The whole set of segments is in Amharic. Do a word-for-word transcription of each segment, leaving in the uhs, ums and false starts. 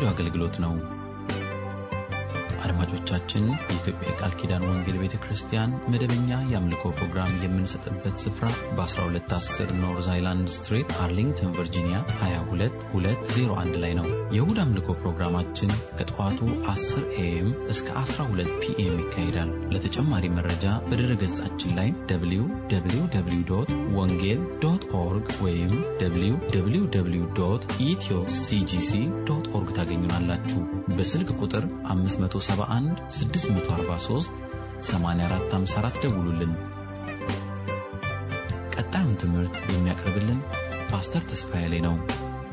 አገልግሎት ነው። አድማጮቻችን የኢትዮጵያ ቃል ኪዳን ወንጌል ቤተክርስቲያን መደበኛ የአምልኮ ፕሮግራም የምንሰጥበት ስፍራ በ12 አስር ኖርዝ አይላንድ ስትሪት አርሊንግተን ቨርጂኒያ ሃያ ሁለት ሁለት ዜሮ አንድ ላይ ነው። የእሁድ አምልኮ ፕሮግራማችን ከጠዋቱ አስር ኤኤም እስከ አስራ ሁለት ፒኤም ይካሄዳል። ለተጨማሪ መረጃ በድረገጻችን ላይ ደብሊው ደብሊው ደብሊው ዶት ወንጌል ዶት ኦርግ ወይም ደብሊው ደብሊው ደብሊው ዶት ኢትዮ ሲጂሲ ዶት ኦርግ ታገኙናላችሁ። በስልክ ቁጥር አምስት መቶ ሰባ አንድ ስድስት መቶ አርባ ሶስት ሰማንያ አራት ሃምሳ አራት ደውሉልን። ቀጣዩን ትምህርት የሚያቀርብልን ፓስተር ተስፋዬ ላይ ነው።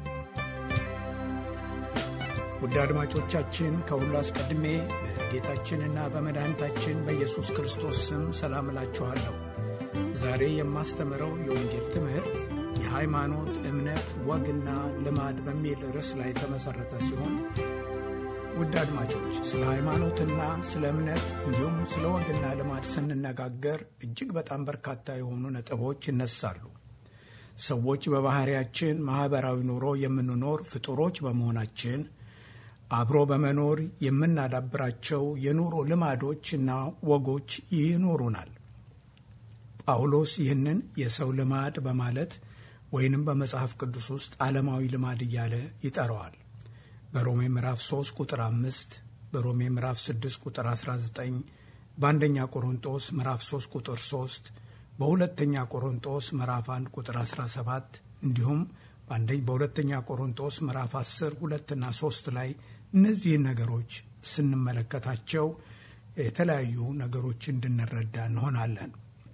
ውድ አድማጮቻችን ከሁሉ አስቀድሜ በጌታችንና በመድኃኒታችን በኢየሱስ ክርስቶስ ስም ሰላም እላችኋለሁ። ዛሬ የማስተምረው የወንጌል ትምህርት የሃይማኖት እምነት ወግና ልማድ በሚል ርዕስ ላይ ተመሰረተ ሲሆን ውድ አድማጮች ስለ ሃይማኖትና ስለ እምነት እንዲሁም ስለ ወግና ልማድ ስንነጋገር እጅግ በጣም በርካታ የሆኑ ነጥቦች ይነሳሉ። ሰዎች በባህሪያችን ማህበራዊ ኑሮ የምንኖር ፍጡሮች በመሆናችን አብሮ በመኖር የምናዳብራቸው የኑሮ ልማዶችና ወጎች ይኖሩናል። ጳውሎስ ይህንን የሰው ልማድ በማለት ወይንም በመጽሐፍ ቅዱስ ውስጥ ዓለማዊ ልማድ እያለ ይጠራዋል። በሮሜ ምዕራፍ ሶስት ቁጥር አምስት፣ በሮሜ ምዕራፍ ስድስት ቁጥር አስራ ዘጠኝ፣ በአንደኛ ቆሮንቶስ ምዕራፍ ሶስት ቁጥር ሶስት፣ በሁለተኛ ቆሮንቶስ ምዕራፍ አንድ ቁጥር አስራ ሰባት እንዲሁም በሁለተኛ ቆሮንቶስ ምዕራፍ አስር ሁለትና ሶስት ላይ እነዚህን ነገሮች ስንመለከታቸው የተለያዩ ነገሮች እንድንረዳ እንሆናለን።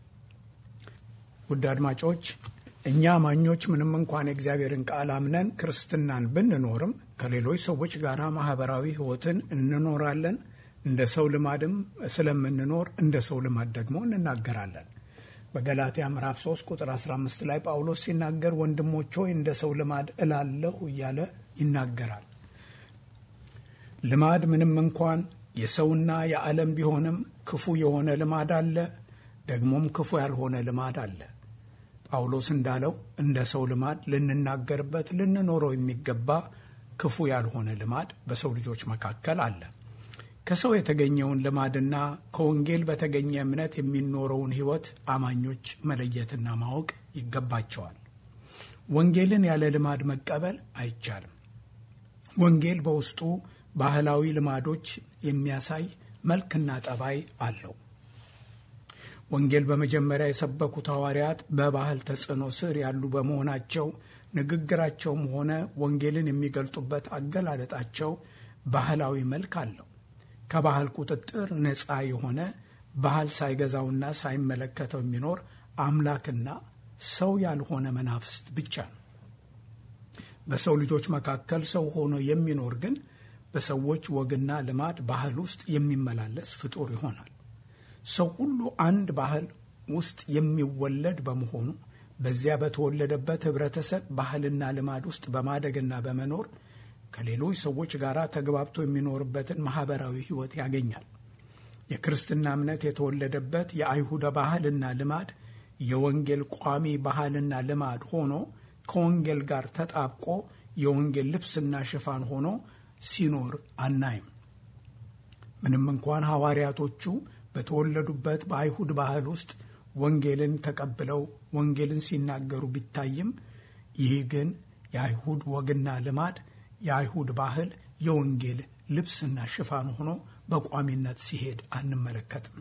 ውድ አድማጮች እኛ አማኞች ምንም እንኳን የእግዚአብሔርን ቃል አምነን ክርስትናን ብንኖርም ከሌሎች ሰዎች ጋር ማህበራዊ ህይወትን እንኖራለን። እንደ ሰው ልማድም ስለምንኖር እንደ ሰው ልማድ ደግሞ እንናገራለን። በገላትያ ምዕራፍ ሶስት ቁጥር አስራ አምስት ላይ ጳውሎስ ሲናገር ወንድሞች ሆይ እንደ ሰው ልማድ እላለሁ እያለ ይናገራል። ልማድ ምንም እንኳን የሰውና የዓለም ቢሆንም ክፉ የሆነ ልማድ አለ፣ ደግሞም ክፉ ያልሆነ ልማድ አለ። ጳውሎስ እንዳለው እንደ ሰው ልማድ ልንናገርበት ልንኖረው የሚገባ ክፉ ያልሆነ ልማድ በሰው ልጆች መካከል አለ። ከሰው የተገኘውን ልማድና ከወንጌል በተገኘ እምነት የሚኖረውን ህይወት አማኞች መለየትና ማወቅ ይገባቸዋል። ወንጌልን ያለ ልማድ መቀበል አይቻልም። ወንጌል በውስጡ ባህላዊ ልማዶች የሚያሳይ መልክና ጠባይ አለው። ወንጌል በመጀመሪያ የሰበኩት ሐዋርያት በባህል ተጽዕኖ ስር ያሉ በመሆናቸው ንግግራቸውም ሆነ ወንጌልን የሚገልጡበት አገላለጣቸው ባህላዊ መልክ አለው። ከባህል ቁጥጥር ነፃ የሆነ ባህል ሳይገዛውና ሳይመለከተው የሚኖር አምላክና ሰው ያልሆነ መናፍስት ብቻ ነው። በሰው ልጆች መካከል ሰው ሆኖ የሚኖር ግን በሰዎች ወግና ልማድ ባህል ውስጥ የሚመላለስ ፍጡር ይሆናል። ሰው ሁሉ አንድ ባህል ውስጥ የሚወለድ በመሆኑ በዚያ በተወለደበት ህብረተሰብ ባህልና ልማድ ውስጥ በማደግና በመኖር ከሌሎች ሰዎች ጋር ተግባብቶ የሚኖርበትን ማህበራዊ ህይወት ያገኛል። የክርስትና እምነት የተወለደበት የአይሁድ ባህልና ልማድ የወንጌል ቋሚ ባህልና ልማድ ሆኖ ከወንጌል ጋር ተጣብቆ የወንጌል ልብስና ሽፋን ሆኖ ሲኖር አናይም። ምንም እንኳን ሐዋርያቶቹ በተወለዱበት በአይሁድ ባህል ውስጥ ወንጌልን ተቀብለው ወንጌልን ሲናገሩ ቢታይም ይህ ግን የአይሁድ ወግና ልማድ የአይሁድ ባህል የወንጌል ልብስና ሽፋን ሆኖ በቋሚነት ሲሄድ አንመለከትም።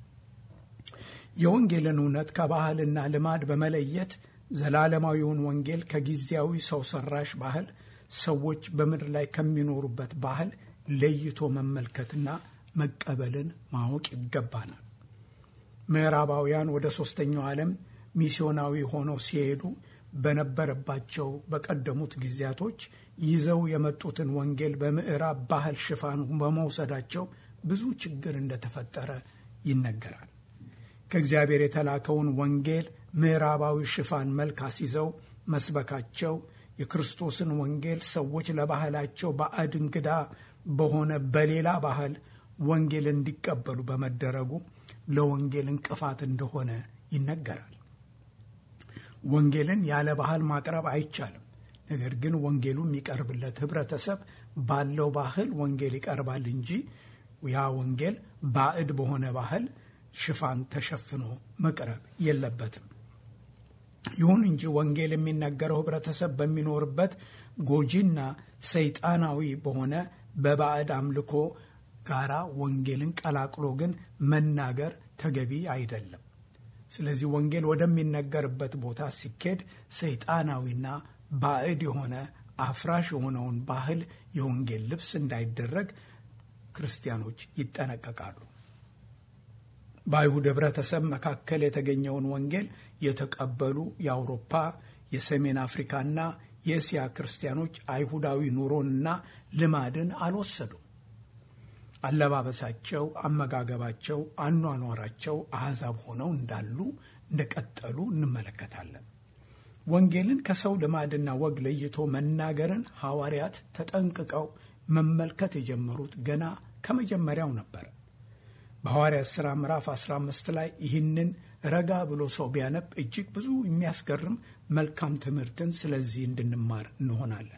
የወንጌልን እውነት ከባህልና ልማድ በመለየት ዘላለማዊውን ወንጌል ከጊዜያዊ ሰው ሰራሽ ባህል ሰዎች በምድር ላይ ከሚኖሩበት ባህል ለይቶ መመልከትና መቀበልን ማወቅ ይገባናል። ምዕራባውያን ወደ ሶስተኛው ዓለም ሚስዮናዊ ሆነው ሲሄዱ በነበረባቸው በቀደሙት ጊዜያቶች ይዘው የመጡትን ወንጌል በምዕራብ ባህል ሽፋን በመውሰዳቸው ብዙ ችግር እንደተፈጠረ ይነገራል። ከእግዚአብሔር የተላከውን ወንጌል ምዕራባዊ ሽፋን መልክ አስይዘው መስበካቸው የክርስቶስን ወንጌል ሰዎች ለባህላቸው ባዕድ እንግዳ በሆነ በሌላ ባህል ወንጌል እንዲቀበሉ በመደረጉ ለወንጌል እንቅፋት እንደሆነ ይነገራል። ወንጌልን ያለ ባህል ማቅረብ አይቻልም። ነገር ግን ወንጌሉ የሚቀርብለት ህብረተሰብ ባለው ባህል ወንጌል ይቀርባል እንጂ ያ ወንጌል ባዕድ በሆነ ባህል ሽፋን ተሸፍኖ መቅረብ የለበትም። ይሁን እንጂ ወንጌል የሚነገረው ህብረተሰብ በሚኖርበት ጎጂና ሰይጣናዊ በሆነ በባዕድ አምልኮ ጋራ ወንጌልን ቀላቅሎ ግን መናገር ተገቢ አይደለም። ስለዚህ ወንጌል ወደሚነገርበት ቦታ ሲኬድ ሰይጣናዊና ባዕድ የሆነ አፍራሽ የሆነውን ባህል የወንጌል ልብስ እንዳይደረግ ክርስቲያኖች ይጠነቀቃሉ። በአይሁድ ህብረተሰብ መካከል የተገኘውን ወንጌል የተቀበሉ የአውሮፓ፣ የሰሜን አፍሪካና የእስያ ክርስቲያኖች አይሁዳዊ ኑሮንና ልማድን አልወሰዱም። አለባበሳቸው፣ አመጋገባቸው፣ አኗኗራቸው አሕዛብ ሆነው እንዳሉ እንደቀጠሉ እንመለከታለን። ወንጌልን ከሰው ልማድና ወግ ለይቶ መናገርን ሐዋርያት ተጠንቅቀው መመልከት የጀመሩት ገና ከመጀመሪያው ነበር። በሐዋርያት ሥራ ምዕራፍ አስራ አምስት ላይ ይህንን ረጋ ብሎ ሰው ቢያነብ እጅግ ብዙ የሚያስገርም መልካም ትምህርትን ስለዚህ እንድንማር እንሆናለን።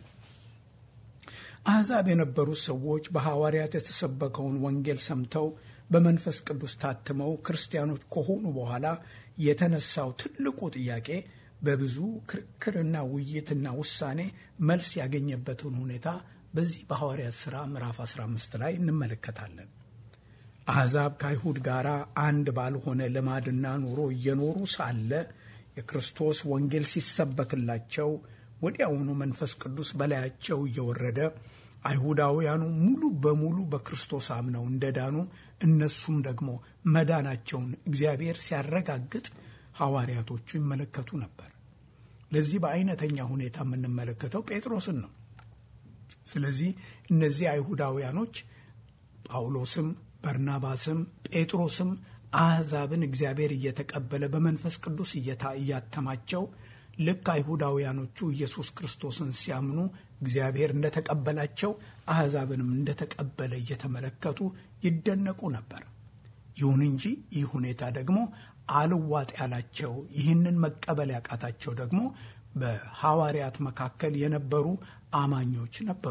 አሕዛብ የነበሩት ሰዎች በሐዋርያት የተሰበከውን ወንጌል ሰምተው በመንፈስ ቅዱስ ታትመው ክርስቲያኖች ከሆኑ በኋላ የተነሳው ትልቁ ጥያቄ በብዙ ክርክርና ውይይትና ውሳኔ መልስ ያገኘበትን ሁኔታ በዚህ በሐዋርያት ሥራ ምዕራፍ አስራ አምስት ላይ እንመለከታለን። አሕዛብ ከአይሁድ ጋር አንድ ባልሆነ ልማድና ኑሮ እየኖሩ ሳለ የክርስቶስ ወንጌል ሲሰበክላቸው ወዲያውኑ መንፈስ ቅዱስ በላያቸው እየወረደ አይሁዳውያኑ ሙሉ በሙሉ በክርስቶስ አምነው እንደዳኑ እነሱም ደግሞ መዳናቸውን እግዚአብሔር ሲያረጋግጥ ሐዋርያቶቹ ይመለከቱ ነበር። ለዚህ በአይነተኛ ሁኔታ የምንመለከተው ጴጥሮስን ነው። ስለዚህ እነዚህ አይሁዳውያኖች ጳውሎስም በርናባስም ጴጥሮስም አሕዛብን እግዚአብሔር እየተቀበለ በመንፈስ ቅዱስ እያተማቸው ልክ አይሁዳውያኖቹ ኢየሱስ ክርስቶስን ሲያምኑ እግዚአብሔር እንደተቀበላቸው አሕዛብንም እንደተቀበለ እየተመለከቱ ይደነቁ ነበር። ይሁን እንጂ ይህ ሁኔታ ደግሞ አልዋጥ ያላቸው፣ ይህንን መቀበል ያቃታቸው ደግሞ በሐዋርያት መካከል የነበሩ አማኞች ነበሩ።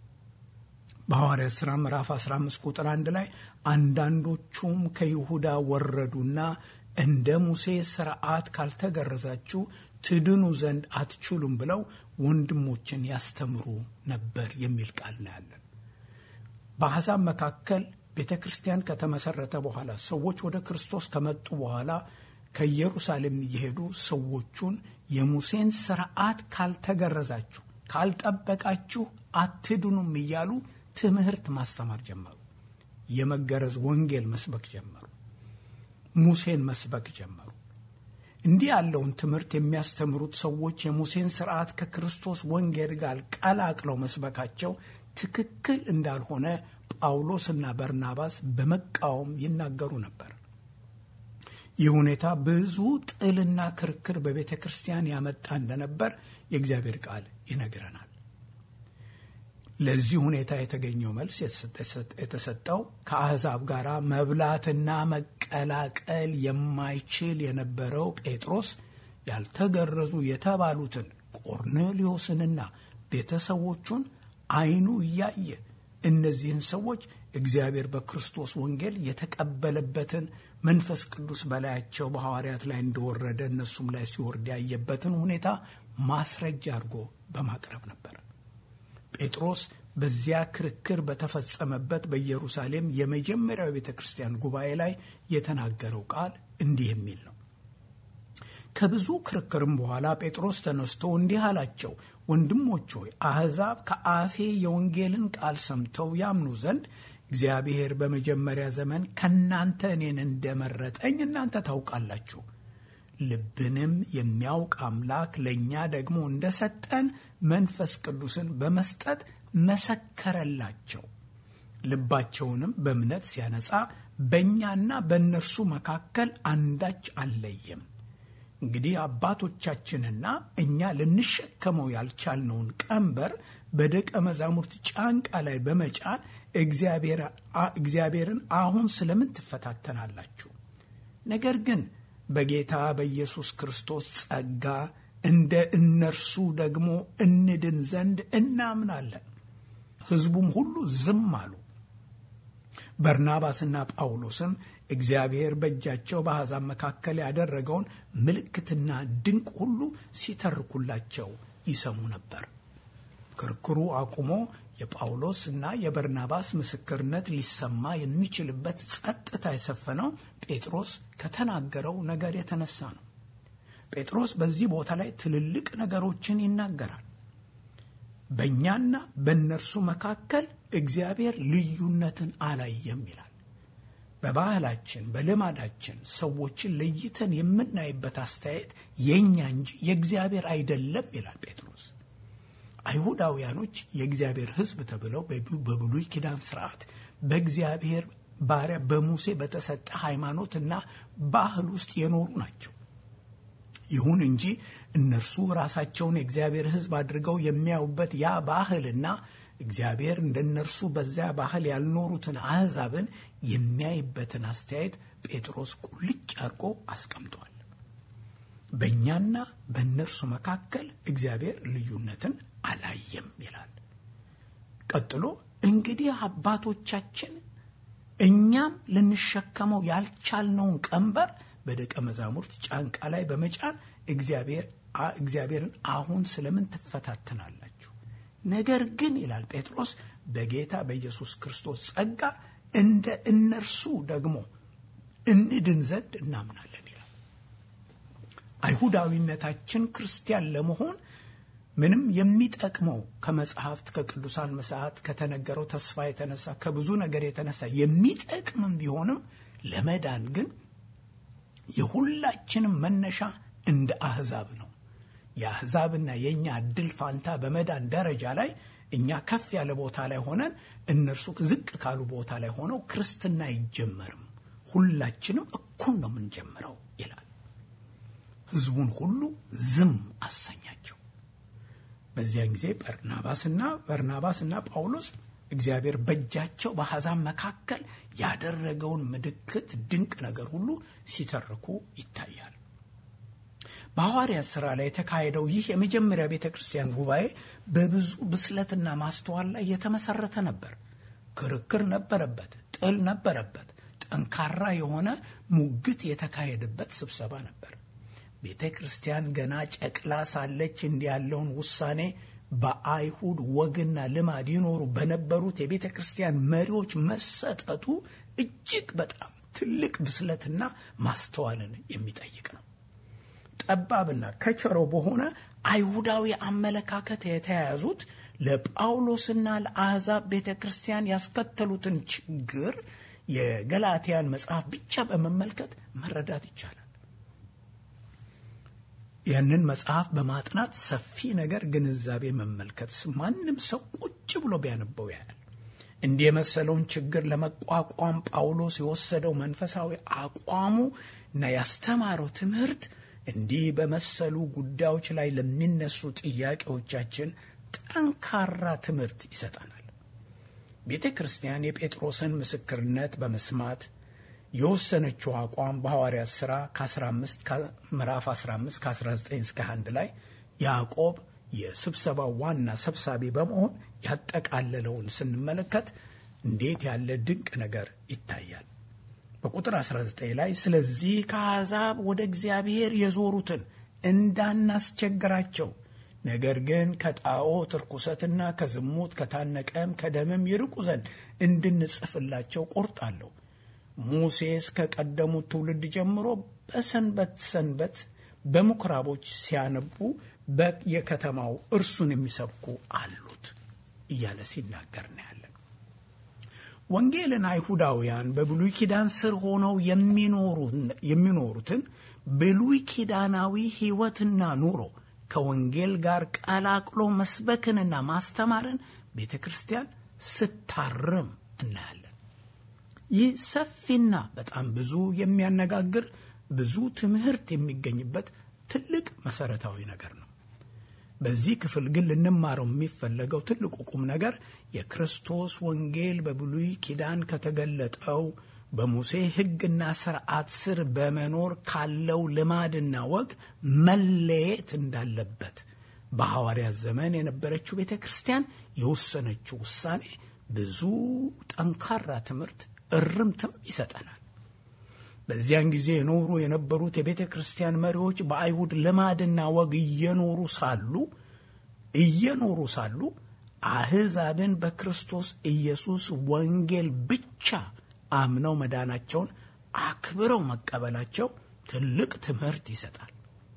በሐዋርያት ሥራ ምዕራፍ አስራ አምስት ቁጥር አንድ ላይ አንዳንዶቹም ከይሁዳ ወረዱና እንደ ሙሴ ሥርዓት ካልተገረዛችሁ ትድኑ ዘንድ አትችሉም ብለው ወንድሞችን ያስተምሩ ነበር የሚል ቃል ነው ያለን። በአሕዛብ መካከል ቤተ ክርስቲያን ከተመሰረተ በኋላ ሰዎች ወደ ክርስቶስ ከመጡ በኋላ ከኢየሩሳሌም እየሄዱ ሰዎቹን የሙሴን ሥርዓት ካልተገረዛችሁ ካልጠበቃችሁ አትድኑም እያሉ ትምህርት ማስተማር ጀመሩ። የመገረዝ ወንጌል መስበክ ጀመሩ። ሙሴን መስበክ ጀመሩ። እንዲህ ያለውን ትምህርት የሚያስተምሩት ሰዎች የሙሴን ሥርዓት ከክርስቶስ ወንጌል ጋር ቀላቅለው መስበካቸው ትክክል እንዳልሆነ ጳውሎስና በርናባስ በመቃወም ይናገሩ ነበር። ይህ ሁኔታ ብዙ ጥልና ክርክር በቤተ ክርስቲያን ያመጣ እንደነበር የእግዚአብሔር ቃል ይነግረናል። ለዚህ ሁኔታ የተገኘው መልስ የተሰጠው ከአሕዛብ ጋር መብላትና መቀላቀል የማይችል የነበረው ጴጥሮስ ያልተገረዙ የተባሉትን ቆርኔሌዎስንና ቤተሰቦቹን ዓይኑ እያየ እነዚህን ሰዎች እግዚአብሔር በክርስቶስ ወንጌል የተቀበለበትን መንፈስ ቅዱስ በላያቸው በሐዋርያት ላይ እንደወረደ እነሱም ላይ ሲወርድ ያየበትን ሁኔታ ማስረጃ አድርጎ በማቅረብ ነበር። ጴጥሮስ በዚያ ክርክር በተፈጸመበት በኢየሩሳሌም የመጀመሪያው ቤተ ክርስቲያን ጉባኤ ላይ የተናገረው ቃል እንዲህ የሚል ነው። ከብዙ ክርክርም በኋላ ጴጥሮስ ተነስቶ እንዲህ አላቸው፣ ወንድሞች ሆይ አሕዛብ ከአፌ የወንጌልን ቃል ሰምተው ያምኑ ዘንድ እግዚአብሔር በመጀመሪያ ዘመን ከናንተ እኔን እንደመረጠኝ እናንተ ታውቃላችሁ። ልብንም የሚያውቅ አምላክ ለኛ ደግሞ እንደሰጠን መንፈስ ቅዱስን በመስጠት መሰከረላቸው። ልባቸውንም በእምነት ሲያነጻ በእኛና በእነርሱ መካከል አንዳች አልለየም። እንግዲህ አባቶቻችንና እኛ ልንሸከመው ያልቻልነውን ቀንበር በደቀ መዛሙርት ጫንቃ ላይ በመጫን እግዚአብሔርን አሁን ስለምን ትፈታተናላችሁ? ነገር ግን በጌታ በኢየሱስ ክርስቶስ ጸጋ እንደ እነርሱ ደግሞ እንድን ዘንድ እናምናለን። ሕዝቡም ሁሉ ዝም አሉ። በርናባስና ጳውሎስም እግዚአብሔር በእጃቸው በአሕዛብ መካከል ያደረገውን ምልክትና ድንቅ ሁሉ ሲተርኩላቸው ይሰሙ ነበር። ክርክሩ አቁሞ የጳውሎስና የበርናባስ ምስክርነት ሊሰማ የሚችልበት ጸጥታ የሰፈነው ጴጥሮስ ከተናገረው ነገር የተነሳ ነው። ጴጥሮስ በዚህ ቦታ ላይ ትልልቅ ነገሮችን ይናገራል። በእኛና በእነርሱ መካከል እግዚአብሔር ልዩነትን አላየም ይላል። በባህላችን በልማዳችን ሰዎችን ለይተን የምናይበት አስተያየት የኛ እንጂ የእግዚአብሔር አይደለም ይላል ጴጥሮስ። አይሁዳውያኖች የእግዚአብሔር ሕዝብ ተብለው በብሉይ ኪዳን ሥርዓት በእግዚአብሔር ባሪያ በሙሴ በተሰጠ ሃይማኖትና ባህል ውስጥ የኖሩ ናቸው። ይሁን እንጂ እነርሱ ራሳቸውን የእግዚአብሔር ሕዝብ አድርገው የሚያዩበት ያ ባህልና እግዚአብሔር እንደነርሱ በዚያ ባህል ያልኖሩትን አሕዛብን የሚያይበትን አስተያየት ጴጥሮስ ቁልጭ አድርጎ አስቀምጧል። በእኛና በእነርሱ መካከል እግዚአብሔር ልዩነትን አላየም ይላል። ቀጥሎ እንግዲህ አባቶቻችን እኛም ልንሸከመው ያልቻልነውን ቀንበር በደቀ መዛሙርት ጫንቃ ላይ በመጫን እግዚአብሔር እግዚአብሔርን አሁን ስለምን ትፈታተናላችሁ? ነገር ግን ይላል ጴጥሮስ በጌታ በኢየሱስ ክርስቶስ ጸጋ እንደ እነርሱ ደግሞ እንድን ዘንድ እናምናለን ይላል። አይሁዳዊነታችን ክርስቲያን ለመሆን ምንም የሚጠቅመው ከመጽሐፍት ከቅዱሳን መጽሐፍት ከተነገረው ተስፋ የተነሳ ከብዙ ነገር የተነሳ የሚጠቅምም ቢሆንም ለመዳን ግን የሁላችንም መነሻ እንደ አሕዛብ ነው። የአሕዛብና የኛ እድል ፋንታ በመዳን ደረጃ ላይ እኛ ከፍ ያለ ቦታ ላይ ሆነን እነርሱ ዝቅ ካሉ ቦታ ላይ ሆነው ክርስትና አይጀመርም። ሁላችንም እኩል ነው የምንጀምረው ይላል። ሕዝቡን ሁሉ ዝም አሰኛቸው። በዚያን ጊዜ በርናባስና በርናባስና ጳውሎስ እግዚአብሔር በእጃቸው በአሕዛብ መካከል ያደረገውን ምልክት ድንቅ ነገር ሁሉ ሲተርኩ ይታያል። በሐዋርያት ሥራ ላይ የተካሄደው ይህ የመጀመሪያ ቤተክርስቲያን ጉባኤ በብዙ ብስለትና ማስተዋል ላይ የተመሰረተ ነበር። ክርክር ነበረበት፣ ጥል ነበረበት፣ ጠንካራ የሆነ ሙግት የተካሄደበት ስብሰባ ነበር። ቤተክርስቲያን ገና ጨቅላ ሳለች እንዲህ ያለውን ውሳኔ በአይሁድ ወግና ልማድ ይኖሩ በነበሩት የቤተክርስቲያን መሪዎች መሰጠቱ እጅግ በጣም ትልቅ ብስለትና ማስተዋልን የሚጠይቅ ነው። ጠባብና ከቸሮ በሆነ አይሁዳዊ አመለካከት የተያያዙት ለጳውሎስና ለአሕዛብ ቤተክርስቲያን ያስከተሉትን ችግር የገላትያን መጽሐፍ ብቻ በመመልከት መረዳት ይቻላል። ያንን መጽሐፍ በማጥናት ሰፊ ነገር ግንዛቤ መመልከት ማንም ሰው ቁጭ ብሎ ቢያነበው ያያል። እንዲህ የመሰለውን ችግር ለመቋቋም ጳውሎስ የወሰደው መንፈሳዊ አቋሙ እና ያስተማረው ትምህርት እንዲህ በመሰሉ ጉዳዮች ላይ ለሚነሱ ጥያቄዎቻችን ጠንካራ ትምህርት ይሰጠናል። ቤተክርስቲያን የጴጥሮስን ምስክርነት በመስማት የወሰነችው አቋም በሐዋርያት ሥራ ከ15 ምዕራፍ አስራ አምስት ከአስራ ዘጠኝ እስከ አንድ ላይ ያዕቆብ የስብሰባው ዋና ሰብሳቢ በመሆን ያጠቃለለውን ስንመለከት እንዴት ያለ ድንቅ ነገር ይታያል። በቁጥር አስራ ዘጠኝ ላይ ስለዚህ ከአሕዛብ ወደ እግዚአብሔር የዞሩትን እንዳናስቸግራቸው ነገር ግን ከጣዖት ርኩሰትና ከዝሙት ከታነቀም ከደምም ይርቁ ዘንድ እንድንጽፍላቸው ቆርጣለሁ። ሙሴስ ከቀደሙት ትውልድ ጀምሮ በሰንበት ሰንበት በምኩራቦች ሲያነቡ በየከተማው እርሱን የሚሰብኩ አሉት እያለ ሲናገር ነው ያለን። ወንጌልን አይሁዳውያን በብሉይ ኪዳን ስር ሆነው የሚኖሩትን ብሉይ ኪዳናዊ ሕይወትና ኑሮ ከወንጌል ጋር ቀላቅሎ መስበክንና ማስተማርን ቤተክርስቲያን ስታርም እናያለን። ይህ ሰፊና በጣም ብዙ የሚያነጋግር ብዙ ትምህርት የሚገኝበት ትልቅ መሰረታዊ ነገር ነው። በዚህ ክፍል ግን ልንማረው የሚፈለገው ትልቁ ቁም ነገር የክርስቶስ ወንጌል በብሉይ ኪዳን ከተገለጠው በሙሴ ሕግና ሥርዓት ስር በመኖር ካለው ልማድና ወግ መለየት እንዳለበት በሐዋርያት ዘመን የነበረችው ቤተክርስቲያን የወሰነችው ውሳኔ ብዙ ጠንካራ ትምህርት እርምትም ይሰጠናል። በዚያን ጊዜ የኖሩ የነበሩት የቤተክርስቲያን መሪዎች በአይሁድ ልማድና ወግ እየኖሩ ሳሉ እየኖሩ ሳሉ አሕዛብን በክርስቶስ ኢየሱስ ወንጌል ብቻ አምነው መዳናቸውን አክብረው መቀበላቸው ትልቅ ትምህርት ይሰጣል።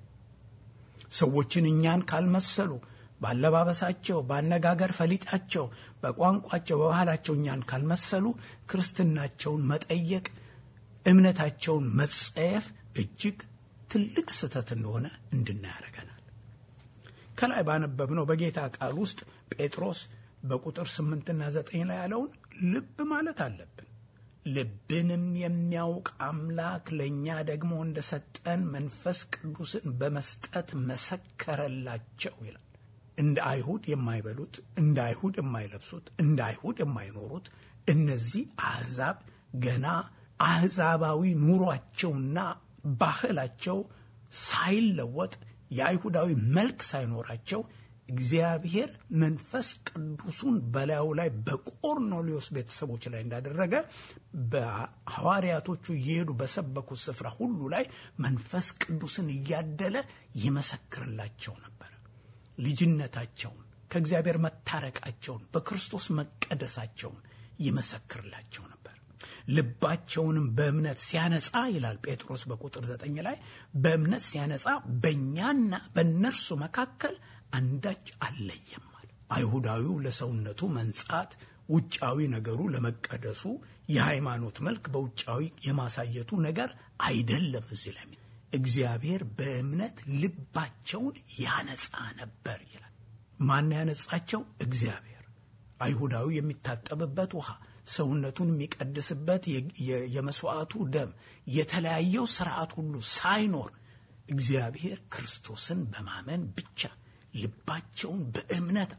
ሰዎችን እኛን ካልመሰሉ ባለባበሳቸው፣ ባነጋገር ፈሊጣቸው፣ በቋንቋቸው፣ በባህላቸው እኛን ካልመሰሉ ክርስትናቸውን መጠየቅ፣ እምነታቸውን መጸየፍ እጅግ ትልቅ ስህተት እንደሆነ እንድናይ ያደርገናል። ከላይ ባነበብነው በጌታ ቃል ውስጥ ጴጥሮስ በቁጥር ስምንትና ዘጠኝ ላይ ያለውን ልብ ማለት አለብን። ልብንም የሚያውቅ አምላክ ለእኛ ደግሞ እንደሰጠን መንፈስ ቅዱስን በመስጠት መሰከረላቸው ይላል። እንደ አይሁድ የማይበሉት፣ እንደ አይሁድ የማይለብሱት፣ እንደ አይሁድ የማይኖሩት እነዚህ አሕዛብ ገና አሕዛባዊ ኑሯቸውና ባህላቸው ሳይለወጥ የአይሁዳዊ መልክ ሳይኖራቸው እግዚአብሔር መንፈስ ቅዱሱን በላዩ ላይ በቆርኔሌዎስ ቤተሰቦች ላይ እንዳደረገ በሐዋርያቶቹ እየሄዱ በሰበኩት ስፍራ ሁሉ ላይ መንፈስ ቅዱስን እያደለ ይመሰክርላቸው ነበር። ልጅነታቸውን፣ ከእግዚአብሔር መታረቃቸውን፣ በክርስቶስ መቀደሳቸውን ይመሰክርላቸው ነበር። ልባቸውንም በእምነት ሲያነጻ ይላል ጴጥሮስ በቁጥር ዘጠኝ ላይ በእምነት ሲያነጻ በእኛና በእነርሱ መካከል አንዳች አልለየም ማለት። አይሁዳዊው ለሰውነቱ መንጻት፣ ውጫዊ ነገሩ ለመቀደሱ፣ የሃይማኖት መልክ በውጫዊ የማሳየቱ ነገር አይደለም። እዚህ ላይ እግዚአብሔር በእምነት ልባቸውን ያነጻ ነበር ይላል። ማን ያነጻቸው? እግዚአብሔር። አይሁዳዊ የሚታጠብበት ውሃ፣ ሰውነቱን የሚቀድስበት የመስዋዕቱ ደም፣ የተለያየው ስርዓት ሁሉ ሳይኖር እግዚአብሔር ክርስቶስን በማመን ብቻ ልባቸውን በእምነት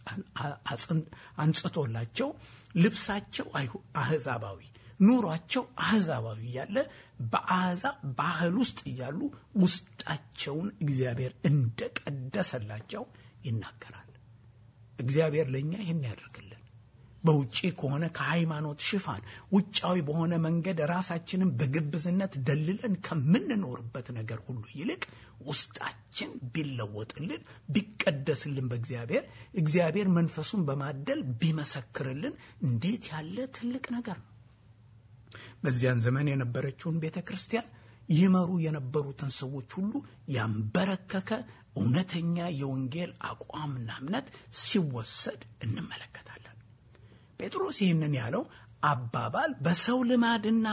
አንጽቶላቸው ልብሳቸው አሕዛባዊ፣ ኑሯቸው አሕዛባዊ እያለ በአሕዛብ ባህል ውስጥ እያሉ ውስጣቸውን እግዚአብሔር እንደቀደሰላቸው ይናገራል። እግዚአብሔር ለእኛ ይህን ያደርግልን። በውጪ ከሆነ ከሃይማኖት ሽፋን ውጫዊ በሆነ መንገድ ራሳችንን በግብዝነት ደልለን ከምንኖርበት ነገር ሁሉ ይልቅ ውስጣችን ቢለወጥልን፣ ቢቀደስልን፣ በእግዚአብሔር እግዚአብሔር መንፈሱን በማደል ቢመሰክርልን እንዴት ያለ ትልቅ ነገር ነው። በዚያን ዘመን የነበረችውን ቤተክርስቲያን ይመሩ የነበሩትን ሰዎች ሁሉ ያንበረከከ እውነተኛ የወንጌል አቋምና እምነት ሲወሰድ እንመለከታለን። ጴጥሮስ ይህንን ያለው አባባል በሰው ልማድና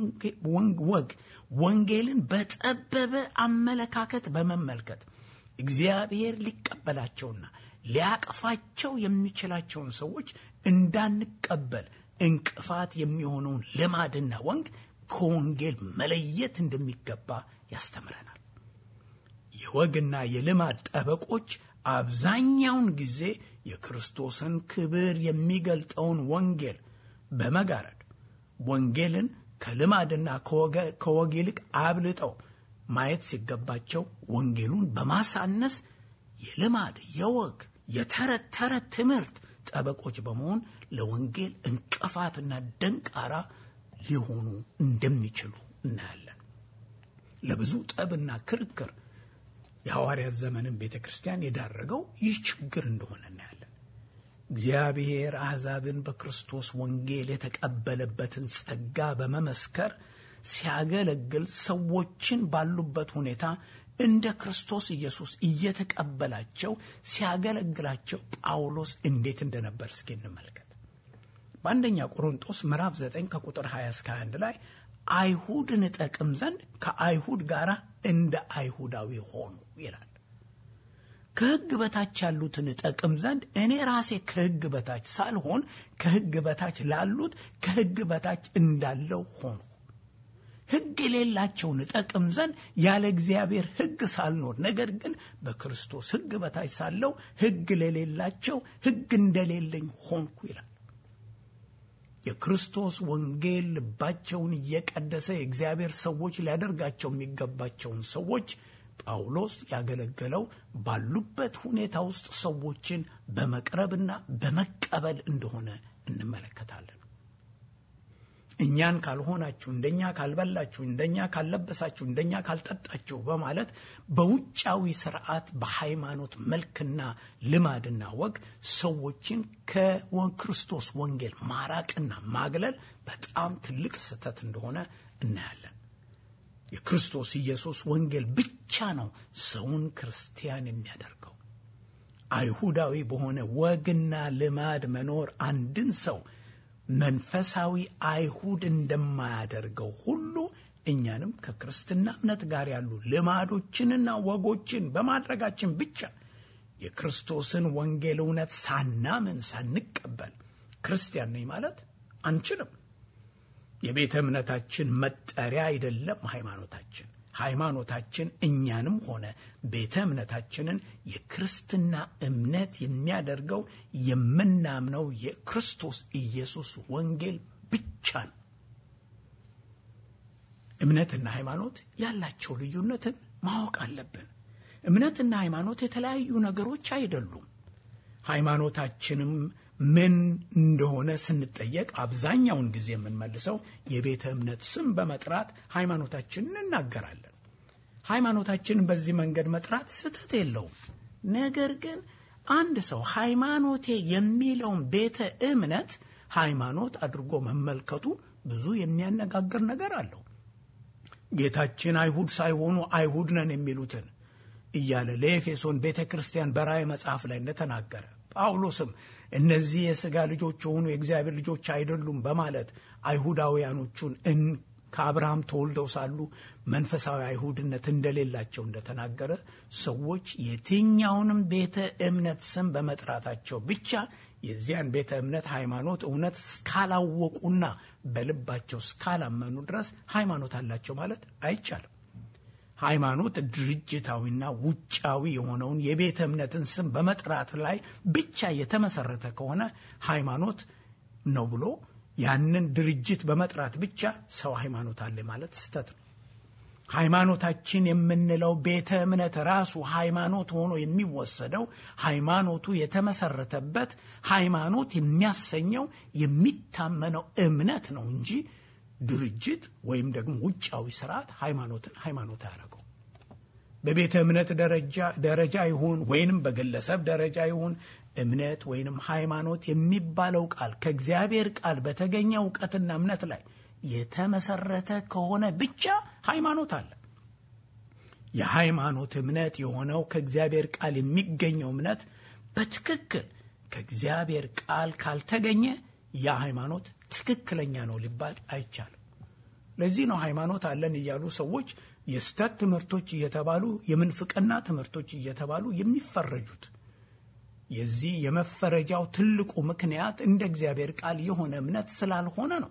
ወግ ወንጌልን በጠበበ አመለካከት በመመልከት እግዚአብሔር ሊቀበላቸውና ሊያቅፋቸው የሚችላቸውን ሰዎች እንዳንቀበል እንቅፋት የሚሆነውን ልማድና ወንግ ከወንጌል መለየት እንደሚገባ ያስተምረናል። የወግና የልማድ ጠበቆች አብዛኛውን ጊዜ የክርስቶስን ክብር የሚገልጠውን ወንጌል በመጋረድ ወንጌልን ከልማድና ከወግ ይልቅ አብልጠው ማየት ሲገባቸው ወንጌሉን በማሳነስ የልማድ፣ የወግ፣ የተረት ተረት ትምህርት ጠበቆች በመሆን ለወንጌል እንቅፋትና ደንቃራ ሊሆኑ እንደሚችሉ እናያለን። ለብዙ ጠብና ክርክር የሐዋርያት ዘመንን ቤተክርስቲያን የዳረገው ይህ ችግር እንደሆነ እናያለን። እግዚአብሔር አሕዛብን በክርስቶስ ወንጌል የተቀበለበትን ጸጋ በመመስከር ሲያገለግል ሰዎችን ባሉበት ሁኔታ እንደ ክርስቶስ ኢየሱስ እየተቀበላቸው ሲያገለግላቸው ጳውሎስ እንዴት እንደነበር እስኪ እንመልከት። በአንደኛ ቆሮንቶስ ምዕራፍ ዘጠኝ ከቁጥር ሃያ እስከ ሃያ አንድ ላይ አይሁድን እጠቅም ዘንድ ከአይሁድ ጋር እንደ አይሁዳዊ ሆኑ ይላል። ከሕግ በታች ያሉትን እጠቅም ዘንድ እኔ ራሴ ከሕግ በታች ሳልሆን ከሕግ በታች ላሉት ከሕግ በታች እንዳለው ሆኑ። ሕግ የሌላቸውን እጠቅም ዘንድ ያለ እግዚአብሔር ሕግ ሳልኖር፣ ነገር ግን በክርስቶስ ሕግ በታች ሳለው ሕግ ለሌላቸው ሕግ እንደሌለኝ ሆንኩ ይላል። የክርስቶስ ወንጌል ልባቸውን እየቀደሰ የእግዚአብሔር ሰዎች ሊያደርጋቸው የሚገባቸውን ሰዎች ጳውሎስ ያገለገለው ባሉበት ሁኔታ ውስጥ ሰዎችን በመቅረብና በመቀበል እንደሆነ እንመለከታለን። እኛን ካልሆናችሁ፣ እንደኛ ካልበላችሁ፣ እንደኛ ካልለበሳችሁ፣ እንደኛ ካልጠጣችሁ በማለት በውጫዊ ስርዓት በሃይማኖት መልክና ልማድና ወግ ሰዎችን ከክርስቶስ ወንጌል ማራቅና ማግለል በጣም ትልቅ ስህተት እንደሆነ እናያለን። የክርስቶስ ኢየሱስ ወንጌል ብቻ ነው ሰውን ክርስቲያን የሚያደርገው። አይሁዳዊ በሆነ ወግና ልማድ መኖር አንድን ሰው መንፈሳዊ አይሁድ እንደማያደርገው ሁሉ እኛንም ከክርስትና እምነት ጋር ያሉ ልማዶችንና ወጎችን በማድረጋችን ብቻ የክርስቶስን ወንጌል እውነት ሳናምን ሳንቀበል ክርስቲያን ነኝ ማለት አንችልም። የቤተ እምነታችን መጠሪያ አይደለም ሃይማኖታችን። ሃይማኖታችን እኛንም ሆነ ቤተ እምነታችንን የክርስትና እምነት የሚያደርገው የምናምነው የክርስቶስ ኢየሱስ ወንጌል ብቻ ነው። እምነትና ሃይማኖት ያላቸው ልዩነትን ማወቅ አለብን። እምነትና ሃይማኖት የተለያዩ ነገሮች አይደሉም። ሃይማኖታችንም ምን እንደሆነ ስንጠየቅ አብዛኛውን ጊዜ የምንመልሰው የቤተ እምነት ስም በመጥራት ሃይማኖታችንን እናገራለን። ሃይማኖታችንን በዚህ መንገድ መጥራት ስህተት የለውም። ነገር ግን አንድ ሰው ሃይማኖቴ የሚለውን ቤተ እምነት ሃይማኖት አድርጎ መመልከቱ ብዙ የሚያነጋግር ነገር አለው። ጌታችን አይሁድ ሳይሆኑ አይሁድ ነን የሚሉትን እያለ ለኤፌሶን ቤተ ክርስቲያን በራእይ መጽሐፍ ላይ እንደተናገረ ጳውሎስም እነዚህ የሥጋ ልጆች የሆኑ የእግዚአብሔር ልጆች አይደሉም በማለት አይሁዳውያኖቹን እን ከአብርሃም ተወልደው ሳሉ መንፈሳዊ አይሁድነት እንደሌላቸው እንደተናገረ ሰዎች የትኛውንም ቤተ እምነት ስም በመጥራታቸው ብቻ የዚያን ቤተ እምነት ሃይማኖት እውነት እስካላወቁና በልባቸው እስካላመኑ ድረስ ሃይማኖት አላቸው ማለት አይቻልም። ሃይማኖት ድርጅታዊና ውጫዊ የሆነውን የቤተ እምነትን ስም በመጥራት ላይ ብቻ የተመሰረተ ከሆነ ሃይማኖት ነው ብሎ ያንን ድርጅት በመጥራት ብቻ ሰው ሃይማኖት አለ ማለት ስህተት ነው። ሃይማኖታችን የምንለው ቤተ እምነት ራሱ ሃይማኖት ሆኖ የሚወሰደው ሃይማኖቱ የተመሰረተበት ሃይማኖት የሚያሰኘው የሚታመነው እምነት ነው እንጂ ድርጅት ወይም ደግሞ ውጫዊ ስርዓት ሃይማኖትን ሃይማኖት ያደረገው። በቤተ እምነት ደረጃ ደረጃ ይሁን ወይንም በግለሰብ ደረጃ ይሁን እምነት ወይንም ሃይማኖት የሚባለው ቃል ከእግዚአብሔር ቃል በተገኘ ዕውቀትና እምነት ላይ የተመሰረተ ከሆነ ብቻ ሃይማኖት አለ። የሃይማኖት እምነት የሆነው ከእግዚአብሔር ቃል የሚገኘው እምነት በትክክል ከእግዚአብሔር ቃል ካልተገኘ ያ ሃይማኖት ትክክለኛ ነው ሊባል አይቻልም። ለዚህ ነው ሃይማኖት አለን እያሉ ሰዎች የስተት ትምህርቶች እየተባሉ የምንፍቅና ትምህርቶች እየተባሉ የሚፈረጁት። የዚህ የመፈረጃው ትልቁ ምክንያት እንደ እግዚአብሔር ቃል የሆነ እምነት ስላልሆነ ነው።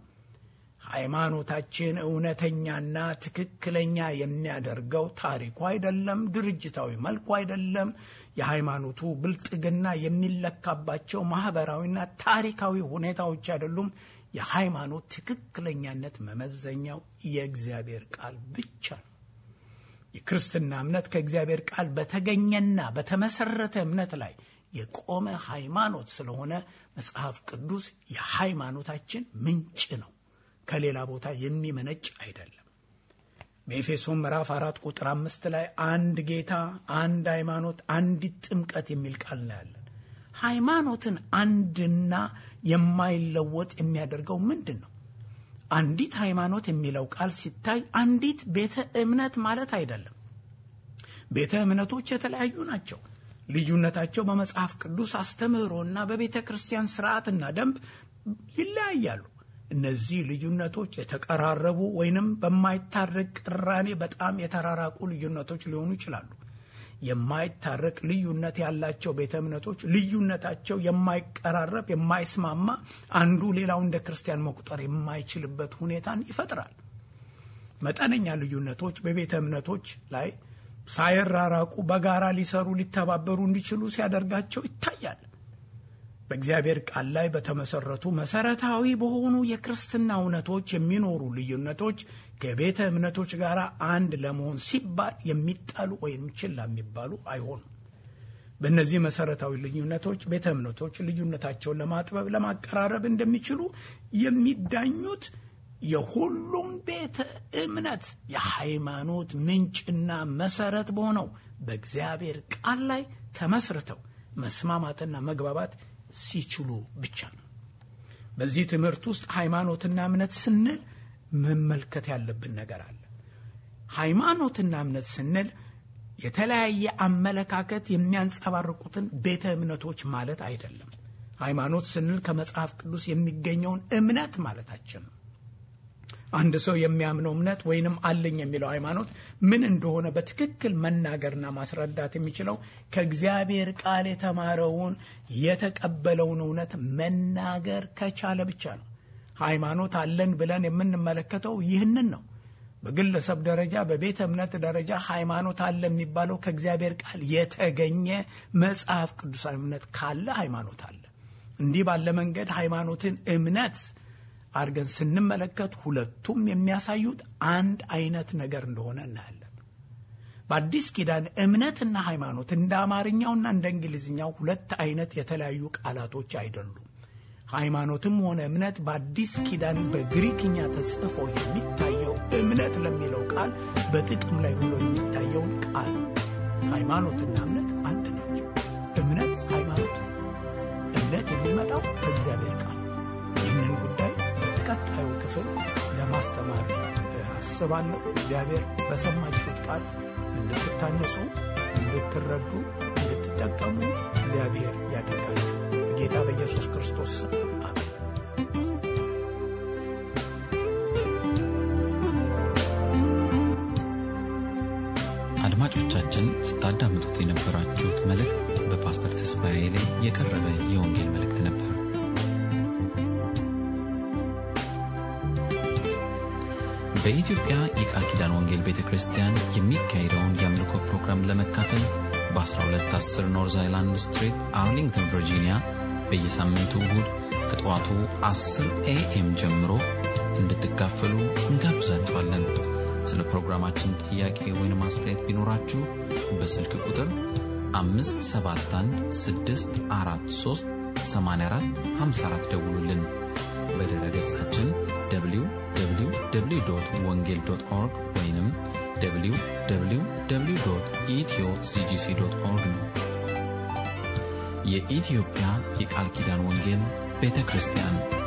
ሃይማኖታችን እውነተኛና ትክክለኛ የሚያደርገው ታሪኩ አይደለም፣ ድርጅታዊ መልኩ አይደለም። የሃይማኖቱ ብልጥግና የሚለካባቸው ማህበራዊና ታሪካዊ ሁኔታዎች አይደሉም። የሃይማኖት ትክክለኛነት መመዘኛው የእግዚአብሔር ቃል ብቻ ነው። የክርስትና እምነት ከእግዚአብሔር ቃል በተገኘና በተመሰረተ እምነት ላይ የቆመ ሃይማኖት ስለሆነ መጽሐፍ ቅዱስ የሃይማኖታችን ምንጭ ነው፣ ከሌላ ቦታ የሚመነጭ አይደለም። በኤፌሶን ምዕራፍ አራት ቁጥር አምስት ላይ አንድ ጌታ፣ አንድ ሃይማኖት፣ አንዲት ጥምቀት የሚል ቃል እናያለን። ሃይማኖትን አንድና የማይለወጥ የሚያደርገው ምንድን ነው? አንዲት ሃይማኖት የሚለው ቃል ሲታይ አንዲት ቤተ እምነት ማለት አይደለም። ቤተ እምነቶች የተለያዩ ናቸው። ልዩነታቸው በመጽሐፍ ቅዱስ አስተምህሮና በቤተ ክርስቲያን ስርዓትና ደንብ ይለያያሉ። እነዚህ ልዩነቶች የተቀራረቡ ወይንም በማይታረቅ ቅራኔ በጣም የተራራቁ ልዩነቶች ሊሆኑ ይችላሉ። የማይታረቅ ልዩነት ያላቸው ቤተ እምነቶች ልዩነታቸው የማይቀራረብ የማይስማማ አንዱ ሌላው እንደ ክርስቲያን መቁጠር የማይችልበት ሁኔታን ይፈጥራል። መጠነኛ ልዩነቶች በቤተ እምነቶች ላይ ሳይራራቁ በጋራ ሊሰሩ ሊተባበሩ እንዲችሉ ሲያደርጋቸው ይታያል። በእግዚአብሔር ቃል ላይ በተመሰረቱ መሰረታዊ በሆኑ የክርስትና እውነቶች የሚኖሩ ልዩነቶች ከቤተ እምነቶች ጋር አንድ ለመሆን ሲባል የሚጣሉ ወይም ችላ የሚባሉ አይሆኑም። በእነዚህ መሰረታዊ ልዩነቶች ቤተ እምነቶች ልዩነታቸውን ለማጥበብ ለማቀራረብ እንደሚችሉ የሚዳኙት የሁሉም ቤተ እምነት የሃይማኖት ምንጭና መሰረት በሆነው በእግዚአብሔር ቃል ላይ ተመስርተው መስማማትና መግባባት ሲችሉ ብቻ ነው። በዚህ ትምህርት ውስጥ ሃይማኖትና እምነት ስንል መመልከት ያለብን ነገር አለ። ሃይማኖትና እምነት ስንል የተለያየ አመለካከት የሚያንጸባርቁትን ቤተ እምነቶች ማለት አይደለም። ሃይማኖት ስንል ከመጽሐፍ ቅዱስ የሚገኘውን እምነት ማለታችን ነው። አንድ ሰው የሚያምነው እምነት ወይንም አለኝ የሚለው ሃይማኖት ምን እንደሆነ በትክክል መናገርና ማስረዳት የሚችለው ከእግዚአብሔር ቃል የተማረውን የተቀበለውን እውነት መናገር ከቻለ ብቻ ነው። ሃይማኖት አለን ብለን የምንመለከተው ይህንን ነው። በግለሰብ ደረጃ በቤተ እምነት ደረጃ ሃይማኖት አለ የሚባለው ከእግዚአብሔር ቃል የተገኘ መጽሐፍ ቅዱሳዊ እምነት ካለ ሃይማኖት አለ። እንዲህ ባለ መንገድ ሃይማኖትን እምነት አርገን ስንመለከት ሁለቱም የሚያሳዩት አንድ አይነት ነገር እንደሆነ እናያለን። በአዲስ ኪዳን እምነትና ሃይማኖት እንደ አማርኛውና እንደ እንግሊዝኛው ሁለት አይነት የተለያዩ ቃላቶች አይደሉም። ሃይማኖትም ሆነ እምነት በአዲስ ኪዳን በግሪክኛ ተጽፎ የሚታየው እምነት ለሚለው ቃል በጥቅም ላይ ሆኖ የሚታየው ቃል ሃይማኖትና እምነት አንድ ናቸው። እምነት ሃይማኖት ነው። እምነት የሚመጣው ከእግዚአብሔር ቃል። ይህንን ጉዳይ ቀጣዩ ክፍል ለማስተማር አስባለሁ። እግዚአብሔር በሰማችሁት ቃል እንድትታነጹ፣ እንድትረዱ፣ እንድትጠቀሙ እግዚአብሔር ያድርጋችሁ። በጌታ በኢየሱስ ክርስቶስ ስም አሜን። አድማጮቻችን ስታዳምጡት የነበራችሁት መልእክት በፓስተር ተስፋዬ ላይ የቀረበ የወንጌል መልእክት ነበር። በኢትዮጵያ የቃል ኪዳን ወንጌል ቤተክርስቲያን የሚካሄደውን የአምልኮ ፕሮግራም ለመካፈል በ12 10 ኖርዝ አይላንድ ስትሪት አርሊንግተን ቨርጂኒያ በየሳምንቱ እሁድ ከጠዋቱ አስር ኤኤም ጀምሮ እንድትካፈሉ እንጋብዛችኋለን። ስለ ፕሮግራማችን ጥያቄ ወይም አስተያየት ቢኖራችሁ በስልክ ቁጥር አምስት ሰባት አንድ ስድስት አራት ሶስት ሰማንያ አራት ሃምሳ አራት ደውሉልን። በድረ ገጻችን ደብሊው ደብሊው ደብሊው ዶት ወንጌል ዶት ኦርግ ወይንም ደብሊው ደብሊው ደብሊው ዶት ኢትዮ ሲ ጂ ሲ ዶት ኦርግ ነው። የኢትዮጵያ የቃል ኪዳን ወንጌል ቤተክርስቲያን